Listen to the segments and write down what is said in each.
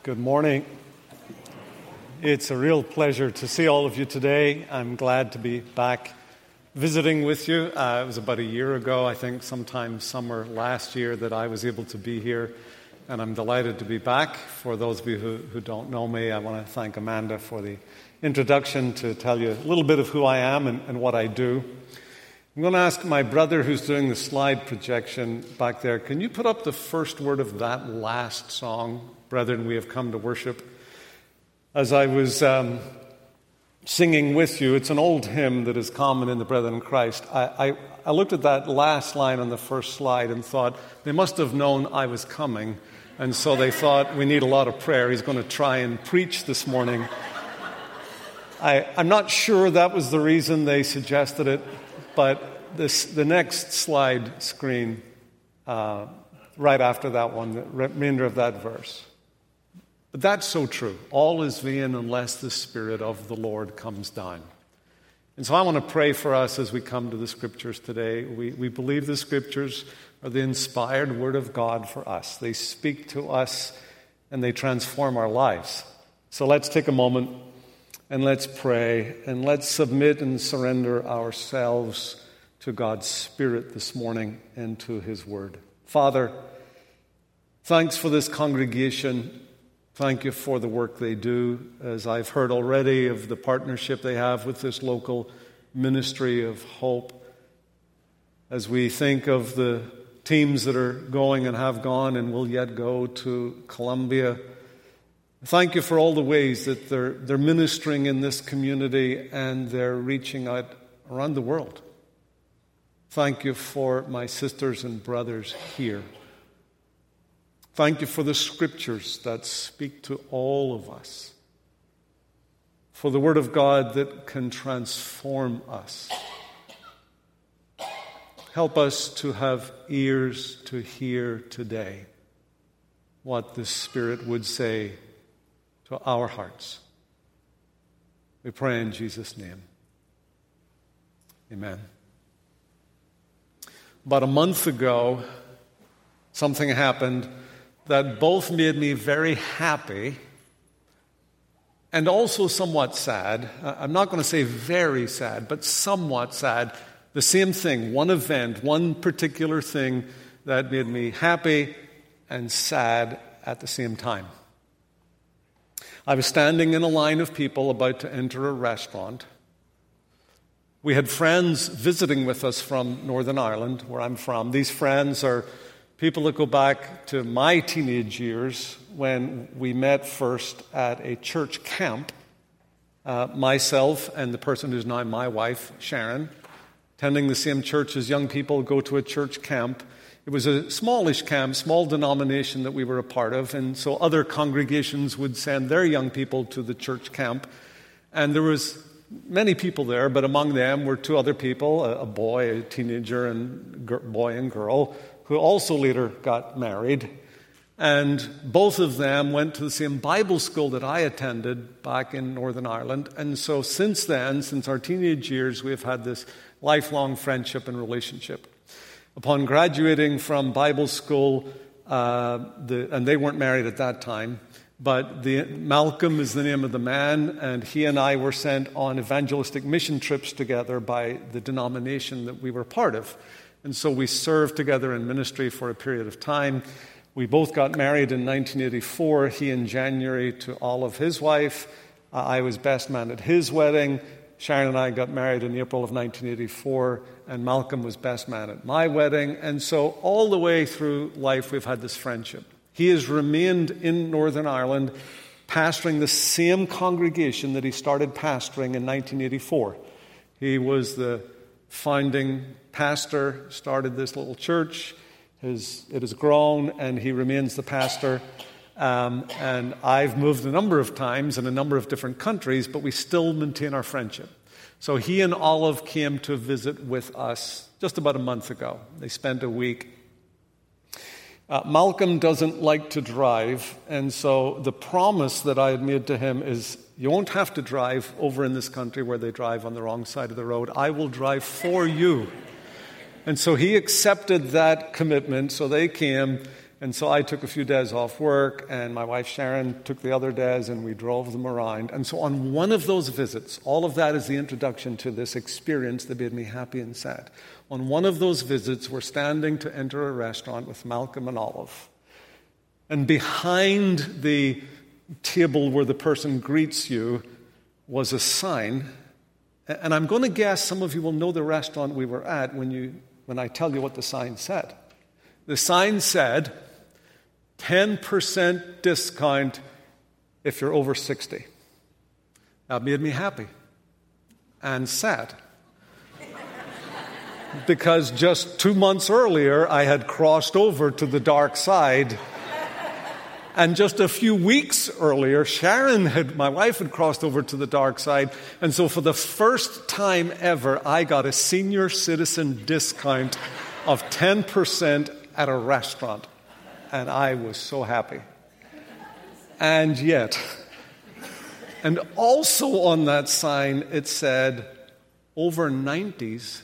Good morning. It's a real pleasure to see all of you today. I'm glad to be back visiting with you. It was about a year ago, I think, sometime summer last year, that I was able to be here, and I'm delighted to be back. For those of you who don't know me, I want to thank Amanda for the introduction to tell you a little bit of who I am and what I do. I'm going to ask my brother, who's doing the slide projection back there, can you put up the first word of that last song, Brethren, We Have Come to Worship? As I was singing with you, it's an old hymn that is common in the Brethren in Christ. I looked at that last line on the first slide and thought, they must have known I was coming, and so they thought, we need a lot of prayer. He's going to try and preach this morning. I'm not sure that was the reason they suggested it, but the next slide screen, right after that one, the remainder of that verse. But that's so true. All is vain unless the Spirit of the Lord comes down. And so I want to pray for us as we come to the Scriptures today. We believe the Scriptures are the inspired Word of God for us. They speak to us and they transform our lives. So let's take a moment and let's pray and let's submit and surrender ourselves to God's Spirit this morning and to His Word. Father, thanks for this congregation. Thank you for the work they do, as I've heard already of the partnership they have with this local ministry of hope. As we think of the teams that are going and have gone and will yet go to Colombia, thank you for all the ways that they're ministering in this community and they're reaching out around the world. Thank you for my sisters and brothers here. Thank you for the Scriptures that speak to all of us, for the Word of God that can transform us. Help us to have ears to hear today what the Spirit would say to our hearts. We pray in Jesus' name. Amen. About a month ago, something happened that both made me very happy and also somewhat sad. I'm not going to say very sad, but somewhat sad. The same thing, one event, one particular thing that made me happy and sad at the same time. I was standing in a line of people about to enter a restaurant. We had friends visiting with us from Northern Ireland, where I'm from. These friends are people that go back to my teenage years when we met first at a church camp. Myself and the person who's now my wife, Sharon, attending the same church as young people, go to a church camp. It was a smallish camp, small denomination that we were a part of, and so other congregations would send their young people to the church camp. And there was many people there, but among them were two other people, a boy, a teenager, and boy and girl, who also later got married. And both of them went to the same Bible school that I attended back in Northern Ireland. And so since then, since our teenage years, we've had this lifelong friendship and relationship. Upon graduating from Bible school, and they weren't married at that time, but Malcolm is the name of the man, and he and I were sent on evangelistic mission trips together by the denomination that we were part of. And so we served together in ministry for a period of time. We both got married in 1984, he in January to Olive, his wife. I was best man at his wedding. Sharon and I got married in April of 1984, and Malcolm was best man at my wedding. And so all the way through life, we've had this friendship. He has remained in Northern Ireland, pastoring the same congregation that he started pastoring in 1984. He was the founding pastor, started this little church. It has grown, and he remains the pastor. And I've moved a number of times in a number of different countries, but we still maintain our friendship. So he and Olive came to visit with us just about a month ago. They spent a week. Malcolm doesn't like to drive, and so the promise that I had made to him is, you won't have to drive over in this country where they drive on the wrong side of the road. I will drive for you. And so he accepted that commitment, so they came, And so I took a few days off work, and my wife Sharon took the other days, and we drove them around. And so on one of those visits, all of that is the introduction to this experience that made me happy and sad. On one of those visits, we're standing to enter a restaurant with Malcolm and Olive. And behind the table where the person greets you was a sign. And I'm going to guess some of you will know the restaurant we were at when I tell you what the sign said. The sign said, 10% discount if you're over 60. That made me happy and sad. Because just 2 months earlier, I had crossed over to the dark side. And just a few weeks earlier, my wife had crossed over to the dark side. And so for the first time ever, I got a senior citizen discount of 10% at a restaurant. And I was so happy. And yet, and also on that sign, it said, over 90s,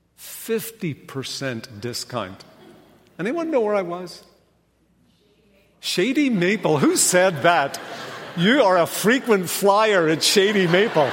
50% discount. Anyone know where I was? Shady Maple. Who said that? You are a frequent flyer at Shady Maple.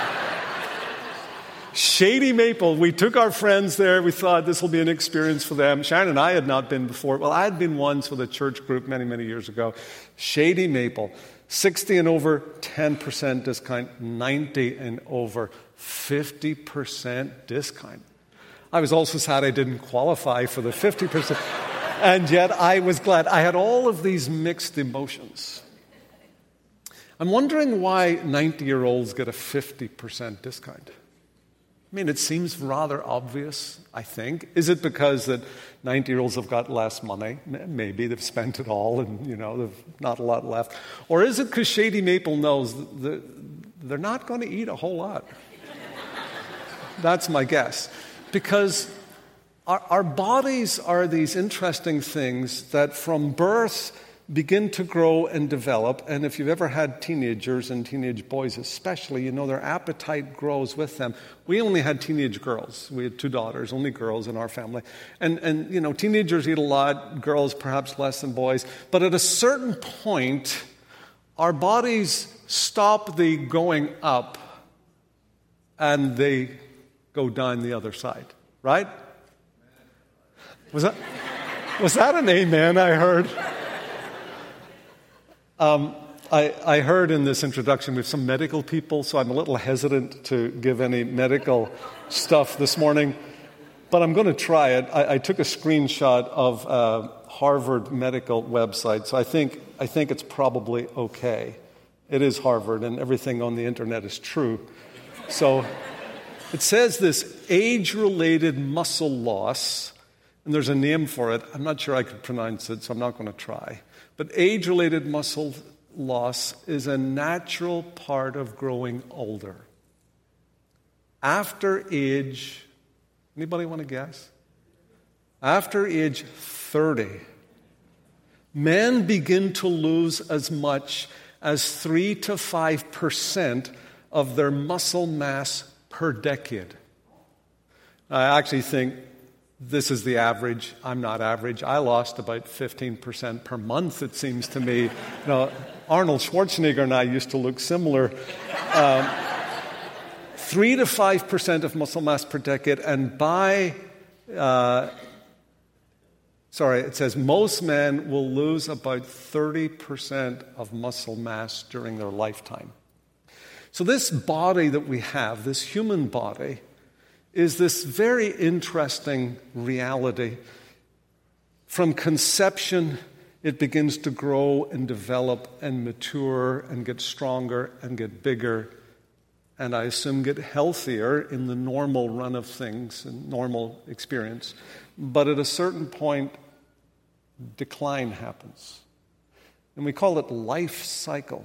Shady Maple. We took our friends there. We thought this will be an experience for them. Sharon and I had not been before. Well, I had been once with a church group many, many years ago. Shady Maple. 60 and over, 10% discount. 90 and over, 50% discount. I was also sad I didn't qualify for the 50%. And yet I was glad. I had all of these mixed emotions. I'm wondering why 90-year-olds get a 50% discount. I mean, it seems rather obvious, I think. Is it because that 90-year-olds have got less money? Maybe they've spent it all and, they've not a lot left. Or is it because Shady Maple knows that they're not going to eat a whole lot? That's my guess. Because our bodies are these interesting things that from birth begin to grow and develop. And if you've ever had teenagers and teenage boys especially, their appetite grows with them. We only had teenage girls. We had 2 daughters, only girls in our family. And teenagers eat a lot, girls perhaps less than boys. But at a certain point, our bodies stop the going up and they go down the other side, right? Was that an amen I heard? I heard in this introduction we have some medical people, so I'm a little hesitant to give any medical stuff this morning, but I'm going to try it. I took a screenshot of a Harvard medical website, so I think it's probably okay. It is Harvard, and everything on the internet is true. So it says this age-related muscle loss, and there's a name for it. I'm not sure I could pronounce it, so I'm not going to try. But age-related muscle loss is a natural part of growing older. After age, anybody want to guess? After age 30, men begin to lose as much as 3 to 5% of their muscle mass per decade. I actually think this is the average. I'm not average. I lost about 15% per month, it seems to me. Arnold Schwarzenegger and I used to look similar. 3 to 5% of muscle mass per decade. And it says most men will lose about 30% of muscle mass during their lifetime. So this body that we have, this human body, is this very interesting reality. From conception, it begins to grow and develop and mature and get stronger and get bigger, and I assume get healthier in the normal run of things and normal experience. But at a certain point, decline happens. And we call it life cycle.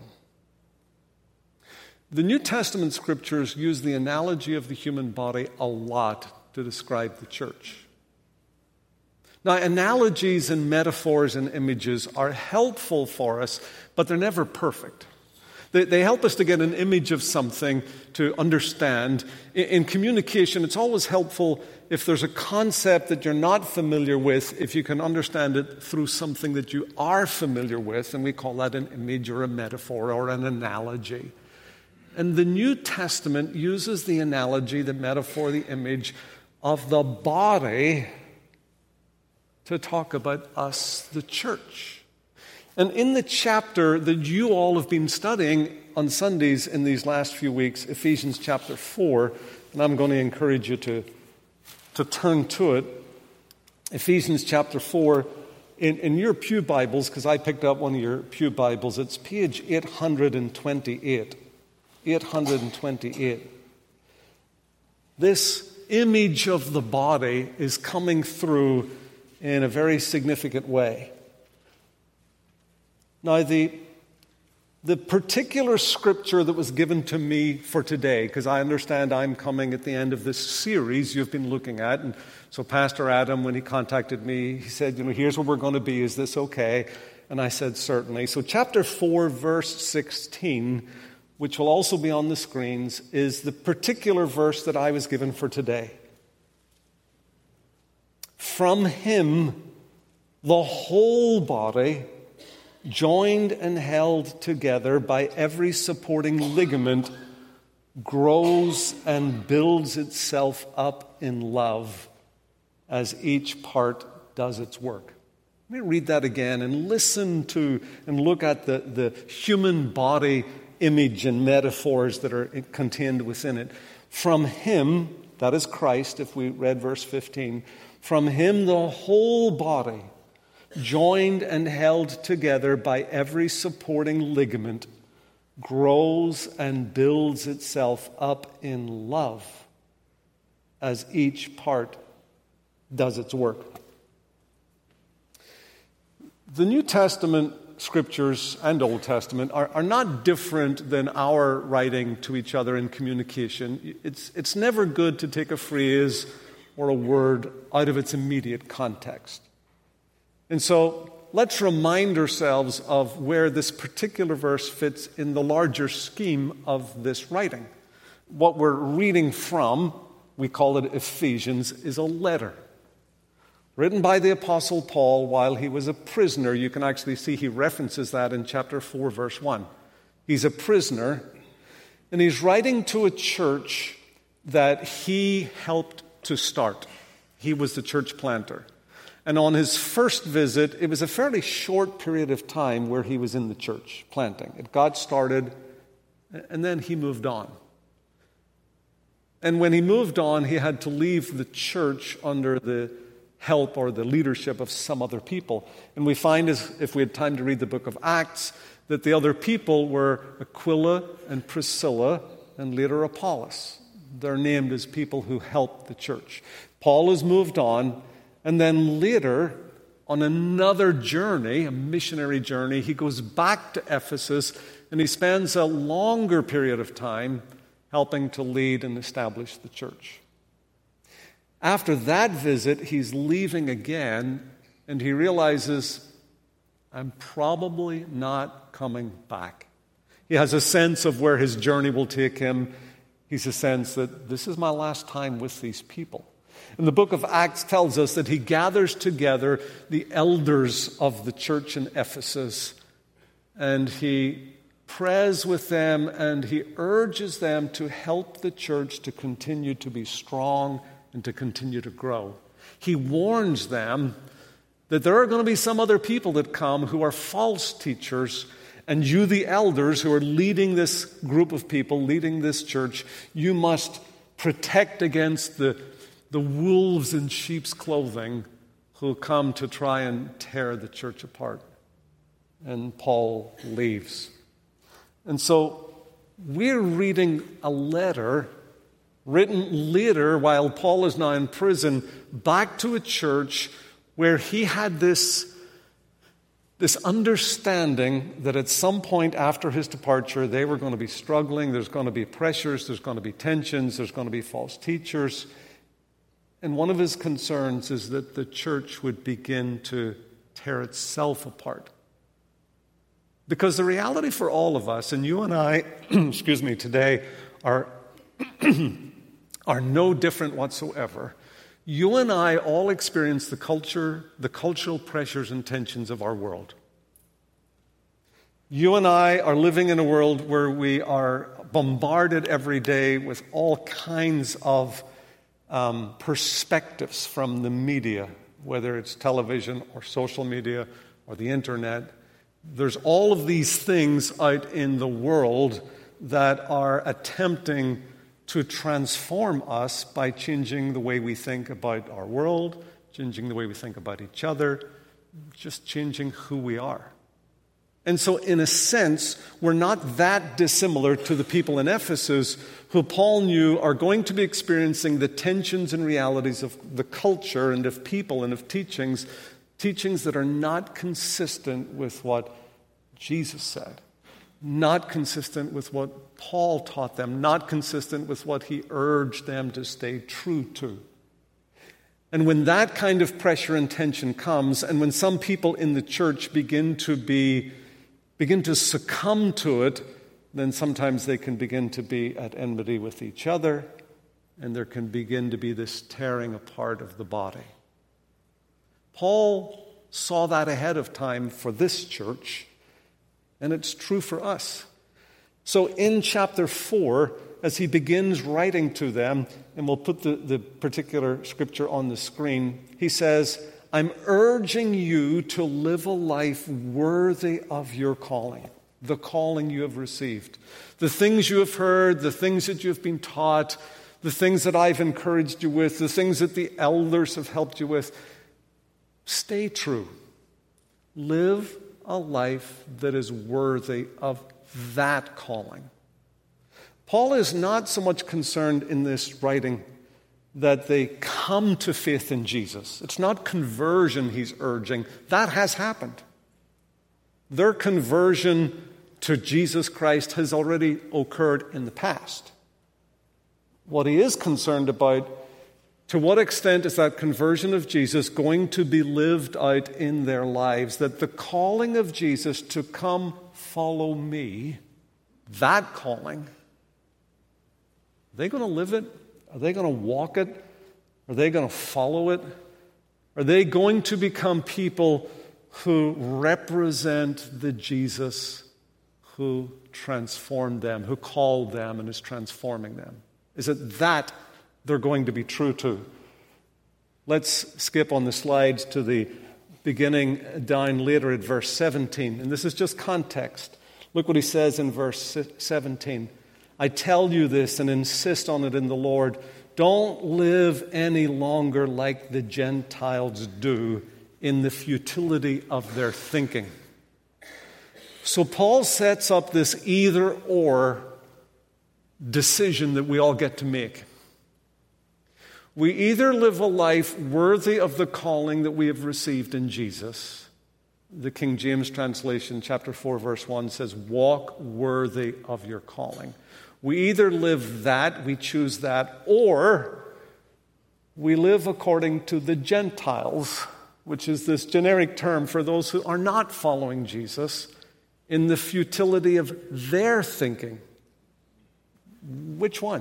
The New Testament scriptures use the analogy of the human body a lot to describe the church. Now, analogies and metaphors and images are helpful for us, but they're never perfect. They help us to get an image of something to understand. In communication, it's always helpful if there's a concept that you're not familiar with, if you can understand it through something that you are familiar with, and we call that an image or a metaphor or an analogy. And the New Testament uses the analogy, the metaphor, the image of the body to talk about us, the church. And in the chapter that you all have been studying on Sundays in these last few weeks, Ephesians chapter 4, and I'm going to encourage you to turn to it. Ephesians chapter 4, in your pew Bibles, because I picked up one of your pew Bibles, it's page 828. 828. This image of the body is coming through in a very significant way. Now, the particular scripture that was given to me for today, because I understand I'm coming at the end of this series you've been looking at, and so Pastor Adam, when he contacted me, he said, here's where we're going to be. Is this okay? And I said, certainly. So chapter 4, verse 16, which will also be on the screens, is the particular verse that I was given for today. From him, the whole body, joined and held together by every supporting ligament, grows and builds itself up in love as each part does its work. Let me read that again and listen to and look at the human body image and metaphors that are contained within it. From him, that is Christ, if we read verse 15, from him the whole body, joined and held together by every supporting ligament, grows and builds itself up in love as each part does its work. The New Testament scriptures and Old Testament are not different than our writing to each other in communication. It's never good to take a phrase or a word out of its immediate context. And so let's remind ourselves of where this particular verse fits in the larger scheme of this writing. What we're reading from, we call it Ephesians, is a letter written by the Apostle Paul while he was a prisoner. You can actually see he references that in chapter 4, verse 1. He's a prisoner, and he's writing to a church that he helped to start. He was the church planter. And on his first visit, it was a fairly short period of time where he was in the church planting. It got started, and then he moved on. And when he moved on, he had to leave the church under the help or the leadership of some other people. And we find, as if we had time to read the book of Acts, that the other people were Aquila and Priscilla and later Apollos. They're named as people who helped the church. Paul has moved on, and then later, on another journey, a missionary journey, he goes back to Ephesus, and he spends a longer period of time helping to lead and establish the church. After that visit, he's leaving again, and he realizes, I'm probably not coming back. He has a sense of where his journey will take him. He's a sense that this is my last time with these people. And the book of Acts tells us that he gathers together the elders of the church in Ephesus, and he prays with them, and he urges them to help the church to continue to be strong and to continue to grow. He warns them that there are going to be some other people that come who are false teachers, and you, the elders who are leading this group of people, leading this church, you must protect against the wolves in sheep's clothing who come to try and tear the church apart. And Paul leaves. And so we're reading a letter written later while Paul is now in prison back to a church where he had this understanding that at some point after his departure they were going to be struggling, there's going to be pressures, there's going to be tensions, there's going to be false teachers. And one of his concerns is that the church would begin to tear itself apart. Because the reality for all of us, and you and I, today are no different whatsoever. You and I all experience the cultural pressures and tensions of our world. You and I are living in a world where we are bombarded every day with all kinds of perspectives from the media, whether it's television or social media or the internet. There's all of these things out in the world that are attempting to transform us by changing the way we think about our world, changing the way we think about each other, just changing who we are. And so, in a sense, we're not that dissimilar to the people in Ephesus who Paul knew are going to be experiencing the tensions and realities of the culture and of people and of teachings that are not consistent with what Jesus said, not consistent with what Paul taught them, not consistent with what he urged them to stay true to. And when that kind of pressure and tension comes, and when some people in the church begin to succumb to it, then sometimes they can begin to be at enmity with each other, and there can begin to be this tearing apart of the body. Paul saw that ahead of time for this church, and it's true for us. So in chapter 4, as he begins writing to them, and we'll put the particular scripture on the screen, he says, I'm urging you to live a life worthy of your calling, the calling you have received. The things you have heard, the things that you have been taught, the things that I've encouraged you with, the things that the elders have helped you with. Stay true. Live a life that is worthy of that calling. Paul is not so much concerned in this writing that they come to faith in Jesus. It's not conversion he's urging. That has happened. Their conversion to Jesus Christ has already occurred in the past. What he is concerned about, to what extent is that conversion of Jesus going to be lived out in their lives? That the calling of Jesus to come follow me, that calling, are they going to live it? Are they going to walk it? Are they going to follow it? Are they going to become people who represent the Jesus who transformed them, who called them and is transforming them? Is it that they're going to be true to? Let's skip on the slides to the beginning down later at verse 17. And this is just context. Look what he says in verse 17. I tell you this and insist on it in the Lord. Don't live any longer like the Gentiles do in the futility of their thinking. So Paul sets up this either-or decision that we all get to make. We either live a life worthy of the calling that we have received in Jesus. The King James translation, chapter 4, verse 1 says, walk worthy of your calling. We either live that, we choose that, or we live according to the Gentiles, which is this generic term for those who are not following Jesus, in the futility of their thinking. Which one?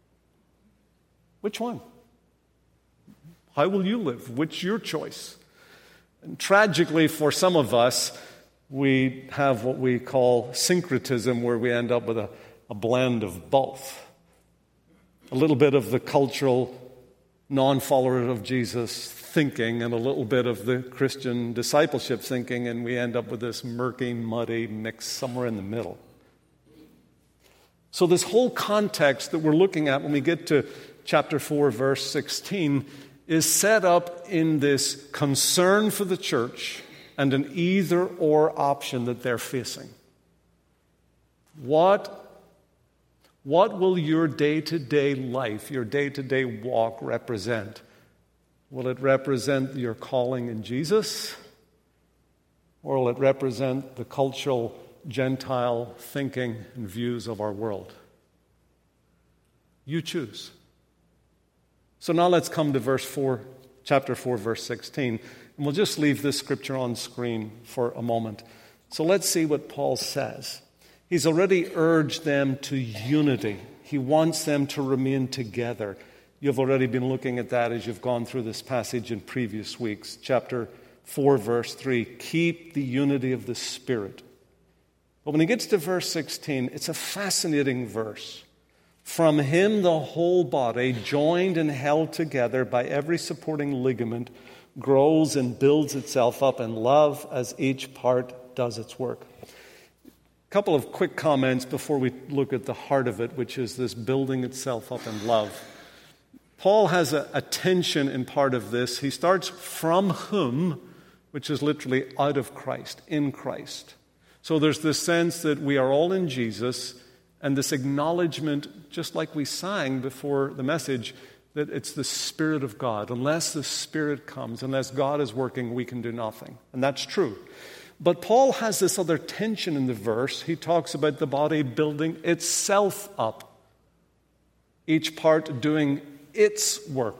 Which one? How will you live? Which your choice? And tragically, for some of us, we have what we call syncretism, where we end up with a blend of both. A little bit of the cultural non-follower of Jesus thinking and a little bit of the Christian discipleship thinking, and we end up with this murky, muddy mix somewhere in the middle. So this whole context that we're looking at when we get to chapter 4, verse 16, is set up in this concern for the church and an either-or option that they're facing. What will your day-to-day life, your day-to-day walk represent? Will it represent your calling in Jesus? Or will it represent the cultural Gentile thinking and views of our world? You choose. So now let's come to chapter 4, verse 16. And we'll just leave this scripture on screen for a moment. So let's see what Paul says. He's already urged them to unity. He wants them to remain together. You've already been looking at that as you've gone through this passage in previous weeks. Chapter 4, verse 3, keep the unity of the Spirit. But when he gets to verse 16, it's a fascinating verse. From him the whole body, joined and held together by every supporting ligament, grows and builds itself up in love as each part does its work. A couple of quick comments before we look at the heart of it, which is this building itself up in love. Paul has a tension in part of this. He starts from whom, which is literally out of Christ, in Christ. So there's this sense that we are all in Jesus, and this acknowledgement, just like we sang before the message, that it's the Spirit of God. Unless the Spirit comes, unless God is working, we can do nothing. And that's true. But Paul has this other tension in the verse. He talks about the body building itself up, each part doing its work.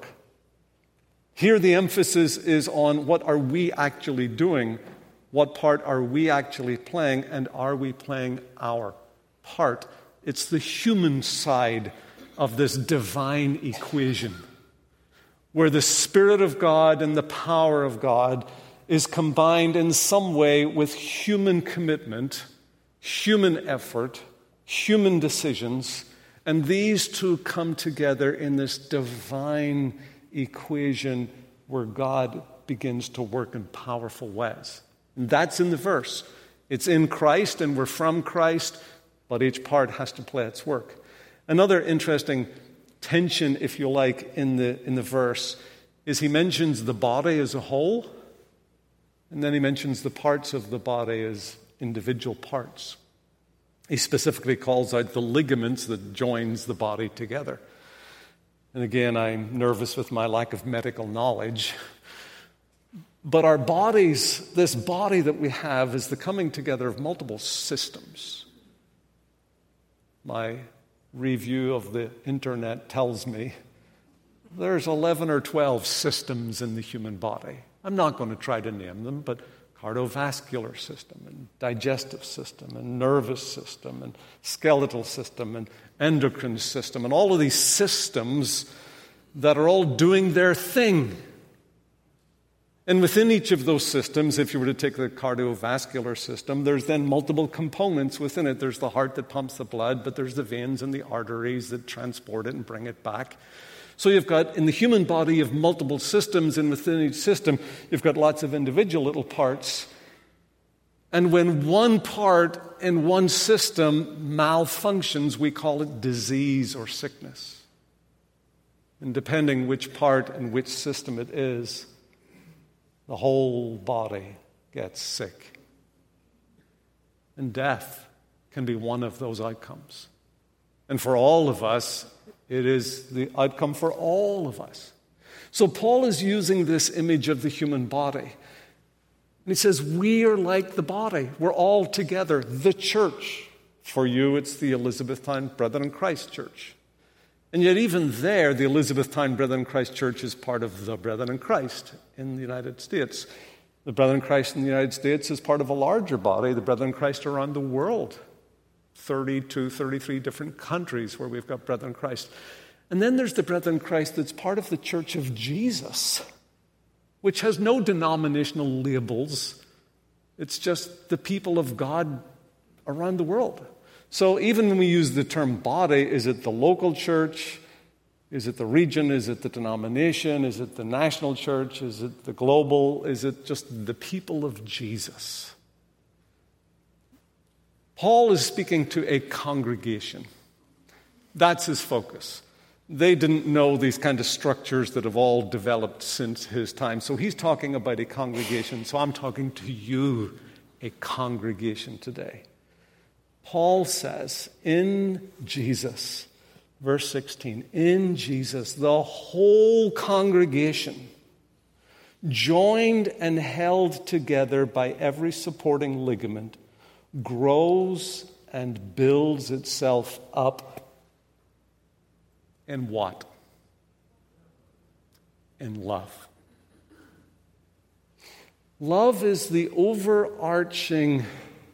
Here the emphasis is on what are we actually doing, what part are we actually playing, and are we playing our part? It's the human side of this divine equation, where the Spirit of God and the power of God is combined in some way with human commitment, human effort, human decisions, and these two come together in this divine equation where God begins to work in powerful ways. And that's in the verse. It's in Christ and we're from Christ, but each part has to play its work. Another interesting tension, if you like, in the verse is he mentions the body as a whole, and then he mentions the parts of the body as individual parts. He specifically calls out the ligaments that joins the body together. And again, I'm nervous with my lack of medical knowledge. But our bodies, this body that we have, is the coming together of multiple systems. My review of the internet tells me there's 11 or 12 systems in the human body. I'm not going to try to name them, but cardiovascular system and digestive system and nervous system and skeletal system and endocrine system and all of these systems that are all doing their thing. And within each of those systems, if you were to take the cardiovascular system, there's then multiple components within it. There's the heart that pumps the blood, but there's the veins and the arteries that transport it and bring it back. So you've got, in the human body, you have multiple systems, and within each system, you've got lots of individual little parts. And when one part in one system malfunctions, we call it disease or sickness. And depending which part and which system it is, the whole body gets sick. And death can be one of those outcomes. And for all of us, it is the outcome for all of us. So Paul is using this image of the human body. And he says, we are like the body. We're all together, the church. For you, it's the Elizabethtown Brethren in Christ Church. And yet even there, the Elizabethtown Brethren in Christ Church is part of the Brethren in Christ in the United States. The Brethren in Christ in the United States is part of a larger body, the Brethren in Christ around the world. 32, 33 different countries where we've got Brethren in Christ. And then there's the Brethren in Christ that's part of the Church of Jesus, which has no denominational labels. It's just the people of God around the world. So even when we use the term body, is it the local church? Is it the region? Is it the denomination? Is it the national church? Is it the global? Is it just the people of Jesus? Paul is speaking to a congregation. That's his focus. They didn't know these kind of structures that have all developed since his time. So he's talking about a congregation. So I'm talking to you, a congregation today. Paul says, in Jesus, verse 16, in Jesus, the whole congregation, joined and held together by every supporting ligament, grows and builds itself up in what? In love. Love is the overarching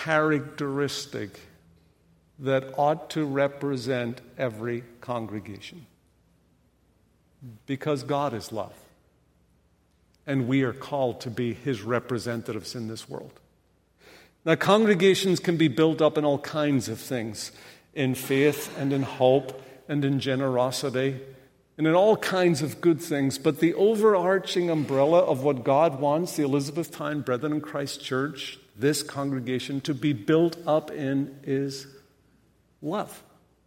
characteristic that ought to represent every congregation. Because God is love. And we are called to be His representatives in this world. Now, congregations can be built up in all kinds of things, in faith and in hope and in generosity and in all kinds of good things. But the overarching umbrella of what God wants the Elizabethtown Brethren in Christ Church, this congregation, to be built up in is love.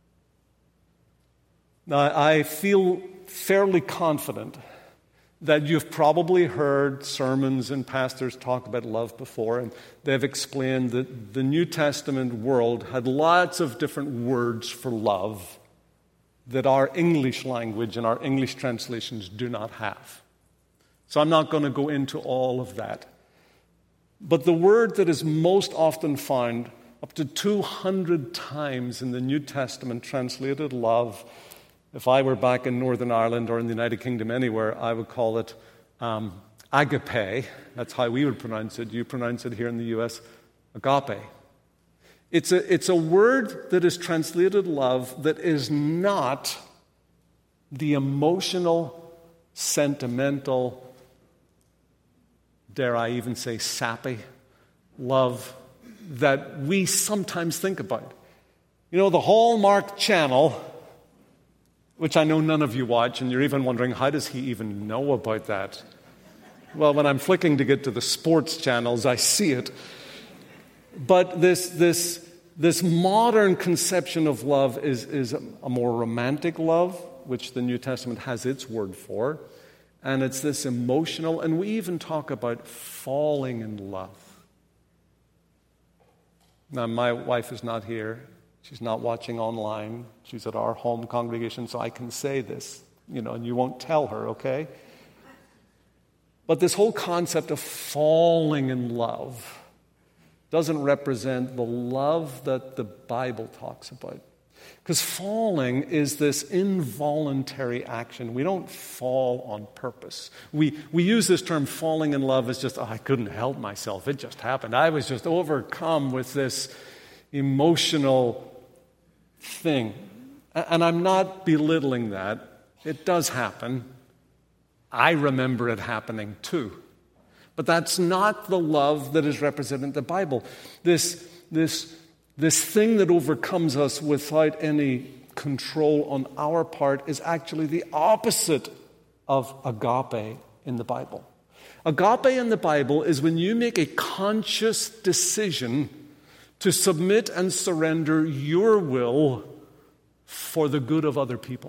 Now, I feel fairly confident that you've probably heard sermons and pastors talk about love before, and they've explained that the New Testament world had lots of different words for love that our English language and our English translations do not have. So I'm not going to go into all of that. But the word that is most often found, up to 200 times in the New Testament translated love, if I were back in Northern Ireland or in the United Kingdom anywhere, I would call it agape. That's how we would pronounce it. You pronounce it here in the U.S., agape. It's a word that is translated love that is not the emotional, sentimental, dare I even say sappy love that we sometimes think about. You know, the Hallmark Channel, which I know none of you watch, and you're even wondering, how does he even know about that? Well, when I'm flicking to get to the sports channels, I see it. But this modern conception of love is a more romantic love, which the New Testament has its word for. And it's this emotional, and we even talk about falling in love. Now, my wife is not here. She's not watching online. She's at our home congregation, so I can say this, and you won't tell her, okay? But this whole concept of falling in love doesn't represent the love that the Bible talks about. Because falling is this involuntary action. We don't fall on purpose. We use this term falling in love as just, I couldn't help myself. It just happened. I was just overcome with this emotional thing. And I'm not belittling that. It does happen. I remember it happening too. But that's not the love that is represented in the Bible. This thing that overcomes us without any control on our part is actually the opposite of agape in the Bible. Agape in the Bible is when you make a conscious decision to submit and surrender your will for the good of other people.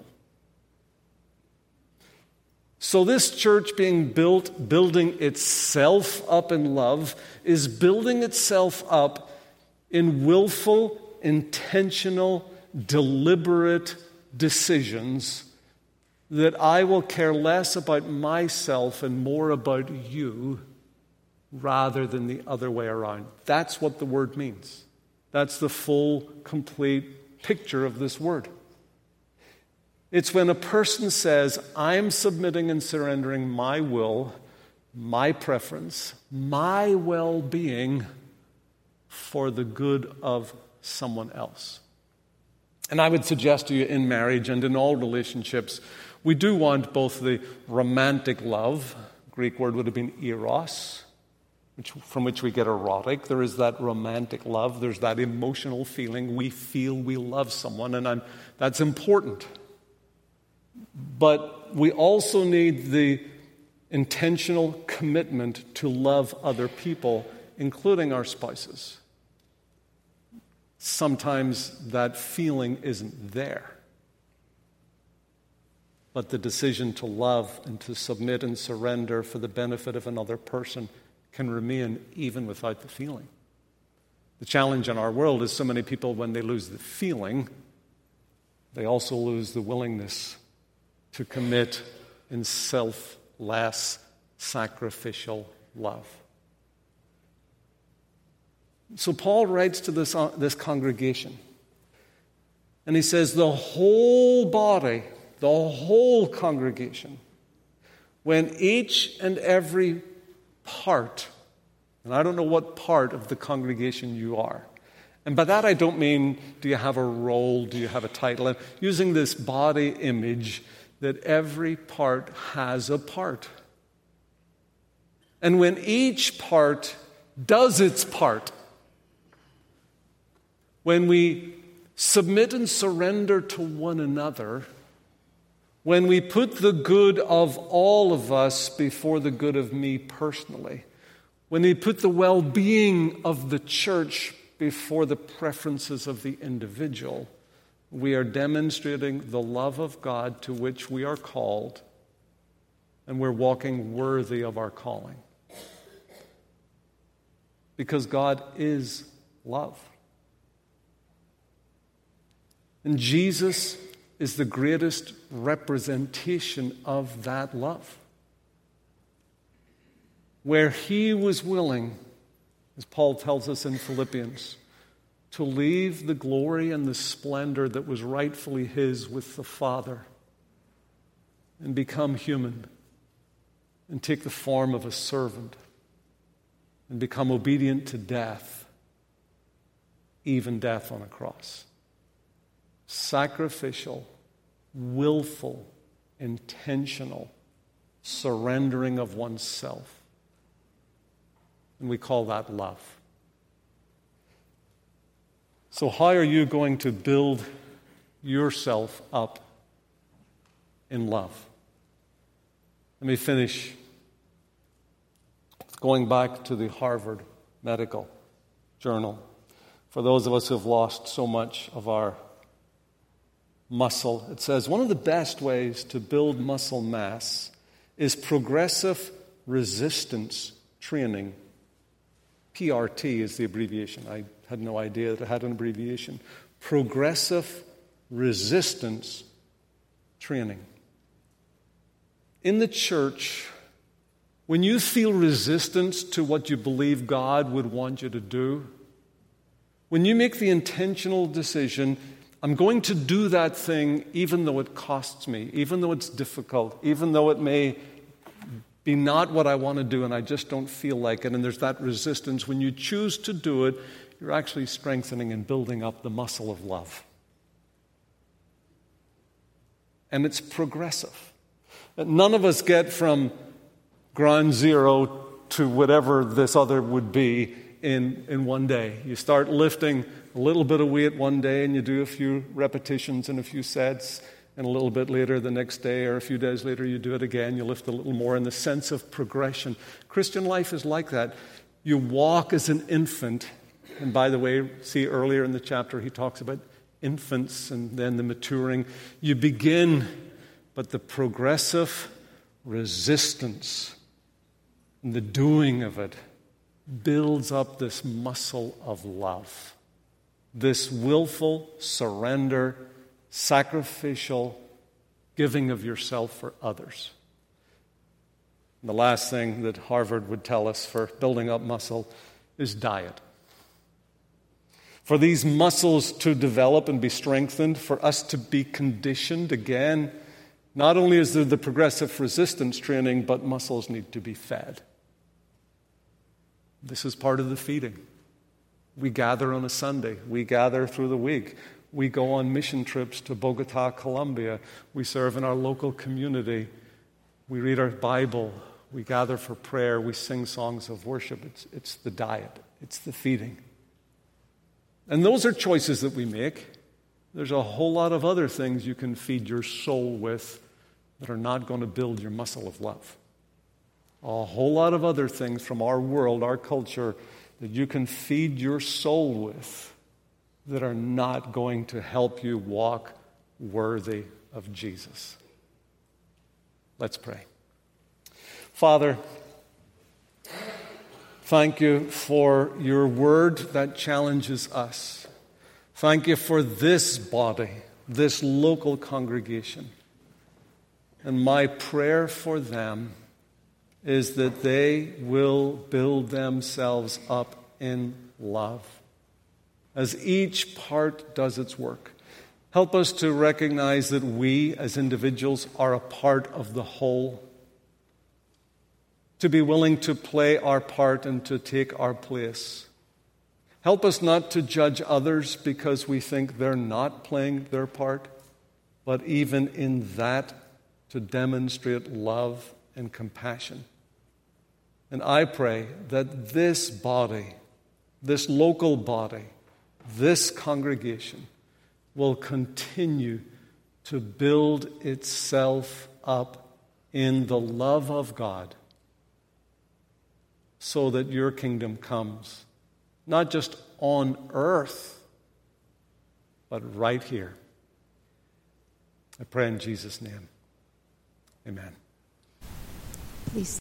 So this church building itself up in love, is building itself up in willful, intentional, deliberate decisions that I will care less about myself and more about you rather than the other way around. That's what the word means. That's the full, complete picture of this word. It's when a person says, I'm submitting and surrendering my will, my preference, my well-being for the good of someone else. And I would suggest to you in marriage and in all relationships, we do want both the romantic love, Greek word would have been eros, from which we get erotic. There is that romantic love. There's that emotional feeling. We feel we love someone, and that's important. But we also need the intentional commitment to love other people, including our spouses. Sometimes that feeling isn't there. But the decision to love and to submit and surrender for the benefit of another person can remain even without the feeling. The challenge in our world is so many people, when they lose the feeling, they also lose the willingness to commit in selfless, sacrificial love. So Paul writes to this congregation, and he says the whole body, the whole congregation, when each and every part And I don't know what part of the congregation you are. And by that I don't mean, do you have a role, do you have a title? I'm using this body image that every part has a part. And when each part does its part, when we submit and surrender to one another, when we put the good of all of us before the good of me personally, when we put the well-being of the church before the preferences of the individual, we are demonstrating the love of God to which we are called, and we're walking worthy of our calling. Because God is love. And Jesus is the greatest representation of that love. Where he was willing, as Paul tells us in Philippians, to leave the glory and the splendor that was rightfully his with the Father and become human and take the form of a servant and become obedient to death, even death on a cross. Sacrificial, willful, intentional surrendering of oneself. And we call that love. So how are you going to build yourself up in love? Let me finish going back to the Harvard Medical Journal. For those of us who have lost so much of our muscle, it says, one of the best ways to build muscle mass is progressive resistance training. PRT is the abbreviation. I had no idea that it had an abbreviation. Progressive resistance training. In the church, when you feel resistance to what you believe God would want you to do, when you make the intentional decision, I'm going to do that thing even though it costs me, even though it's difficult, even though it may be not what I want to do and I just don't feel like it, and there's that resistance. When you choose to do it, you're actually strengthening and building up the muscle of love. And it's progressive. None of us get from ground zero to whatever this other would be in one day. You start lifting a little bit of weight one day and you do a few repetitions and a few sets, and a little bit later the next day or a few days later you do it again, you lift a little more, in the sense of progression. Christian life is like that. You walk as an infant, and by the way, see earlier in the chapter he talks about infants and then the maturing. You begin, but the progressive resistance and the doing of it builds up this muscle of love, this willful surrender, sacrificial giving of yourself for others. And the last thing that Harvard would tell us for building up muscle is diet. For these muscles to develop and be strengthened, for us to be conditioned again, not only is there the progressive resistance training, but muscles need to be fed. This is part of the feeding. We gather on a Sunday. We gather through the week. We go on mission trips to Bogota, Colombia. We serve in our local community. We read our Bible. We gather for prayer. We sing songs of worship. It's the diet. It's the feeding. And those are choices that we make. There's a whole lot of other things you can feed your soul with that are not going to build your muscle of love. A whole lot of other things from our world, our culture, that you can feed your soul with that are not going to help you walk worthy of Jesus. Let's pray. Father, thank you for your word that challenges us. Thank you for this body, this local congregation. And my prayer for them is that they will build themselves up in love as each part does its work. Help us to recognize that we as individuals are a part of the whole. to be willing to play our part and to take our place. Help us not to judge others because we think they're not playing their part, but even in that to demonstrate love and compassion. And I pray that this body, this local body, this congregation will continue to build itself up in the love of God so that your kingdom comes, not just on earth, but right here. I pray in Jesus' name. Amen. Please.